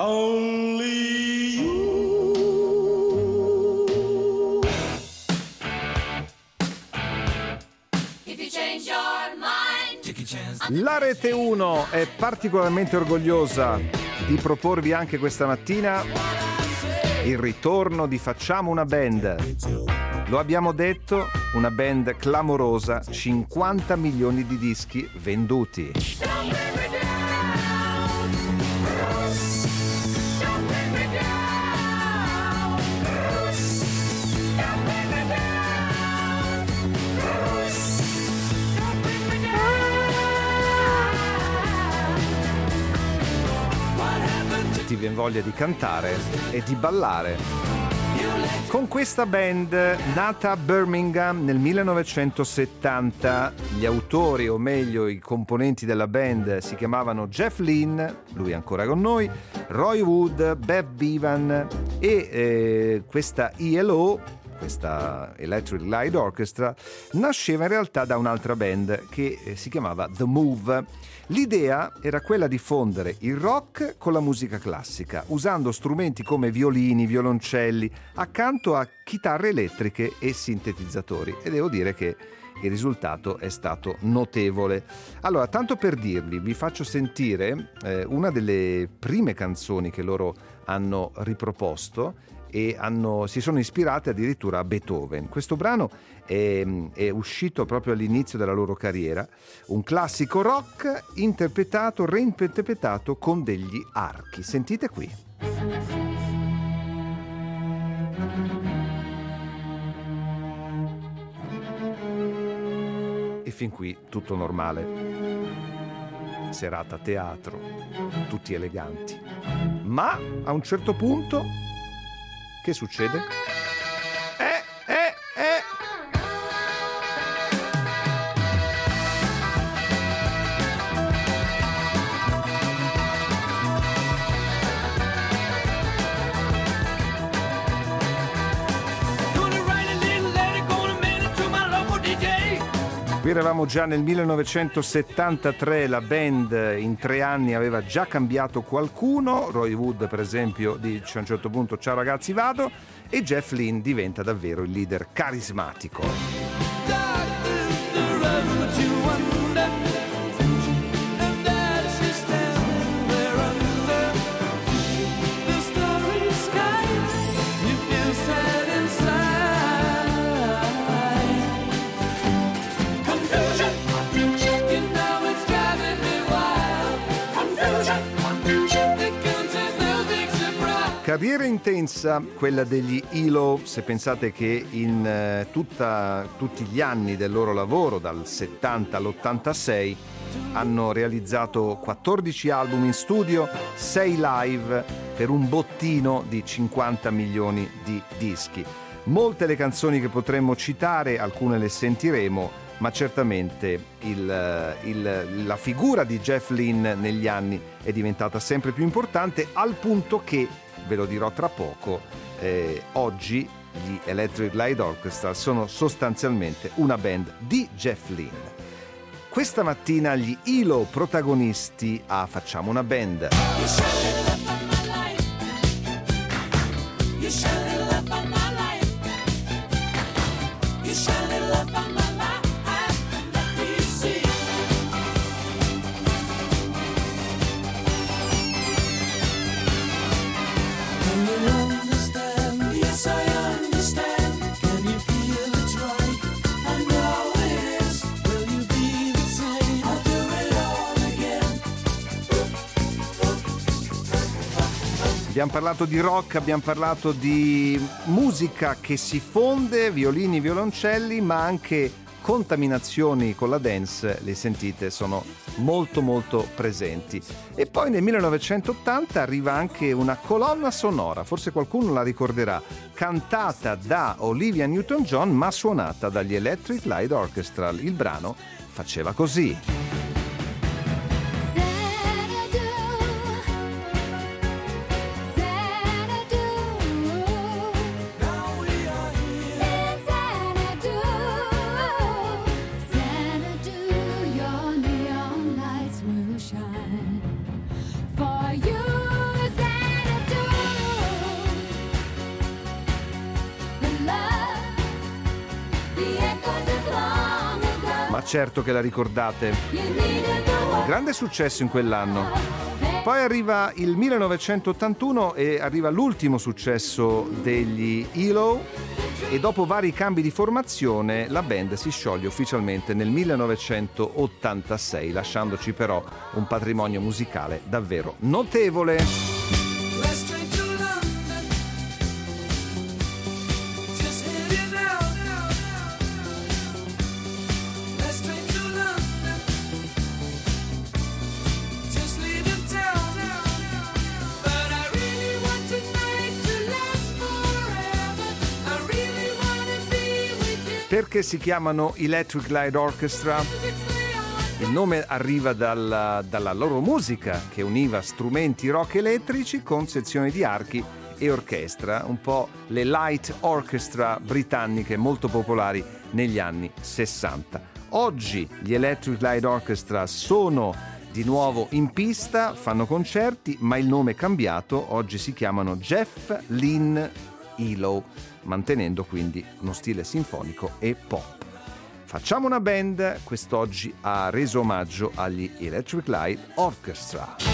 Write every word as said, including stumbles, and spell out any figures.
Only you. If you change your mind, take a chance. La Rete uno è particolarmente orgogliosa di proporvi anche questa mattina il ritorno di Facciamo una band. Lo abbiamo detto, una band clamorosa, cinquanta milioni di dischi venduti. Ti viene voglia di cantare e di ballare. Con questa band nata a Birmingham nel millenovecentosettanta, gli autori, o meglio i componenti della band, si chiamavano Jeff Lynne, lui è ancora con noi, Roy Wood, Bev Bevan e eh, questa E L O, questa Electric Light Orchestra, nasceva in realtà da un'altra band che eh, si chiamava The Move. L'idea era quella di fondere il rock con la musica classica, usando strumenti come violini, violoncelli, accanto a chitarre elettriche e sintetizzatori. E devo dire che il risultato è stato notevole. Allora, tanto per dirvi, vi faccio sentire eh, una delle prime canzoni che loro hanno riproposto e hanno, si sono ispirate addirittura a Beethoven. Questo brano è, è uscito proprio all'inizio della loro carriera, un classico rock interpretato, reinterpretato con degli archi. Sentite qui. E fin qui tutto normale. Serata a teatro, tutti eleganti. Ma a un certo punto che succede? Eh, eh, eh! Qui eravamo già nel millenovecentosettantatré, la band in tre anni aveva già cambiato qualcuno, Roy Wood per esempio dice a un certo punto ciao ragazzi vado, e Jeff Lynne diventa davvero il leader carismatico. Carriera intensa quella degli E L O, se pensate che in eh, tutta, tutti gli anni del loro lavoro, dal settanta all'ottantasei, hanno realizzato quattordici album in studio, sei live per un bottino di cinquanta milioni di dischi. Molte le canzoni che potremmo citare, alcune le sentiremo, ma certamente il, il, la figura di Jeff Lynne negli anni è diventata sempre più importante, al punto che, ve lo dirò tra poco, eh, oggi gli Electric Light Orchestra sono sostanzialmente una band di Jeff Lynne. Questa mattina gli E L O protagonisti a Facciamo una band. Abbiamo parlato di rock, abbiamo parlato di musica che si fonde, violini, violoncelli, ma anche contaminazioni con la dance, le sentite, sono molto molto presenti. E poi nel millenovecentottanta arriva anche una colonna sonora, forse qualcuno la ricorderà, cantata da Olivia Newton-John ma suonata dagli Electric Light Orchestra. Il brano faceva così. For you, Santa. Ma certo che la ricordate. Grande successo in quell'anno. Poi arriva il millenovecentottantuno e arriva l'ultimo successo degli E L O, e dopo vari cambi di formazione la band si scioglie ufficialmente nel millenovecentottantasei, lasciandoci però un patrimonio musicale davvero notevole. Perché si chiamano Electric Light Orchestra? Il nome arriva dalla, dalla loro musica, che univa strumenti rock elettrici con sezioni di archi e orchestra, un po' le light orchestra britanniche molto popolari negli anni sessanta. Oggi gli Electric Light Orchestra sono di nuovo in pista, fanno concerti, ma il nome è cambiato, oggi si chiamano Jeff Lynne E L O, mantenendo quindi uno stile sinfonico e pop. Facciamo una band, quest'oggi ha reso omaggio agli Electric Light Orchestra.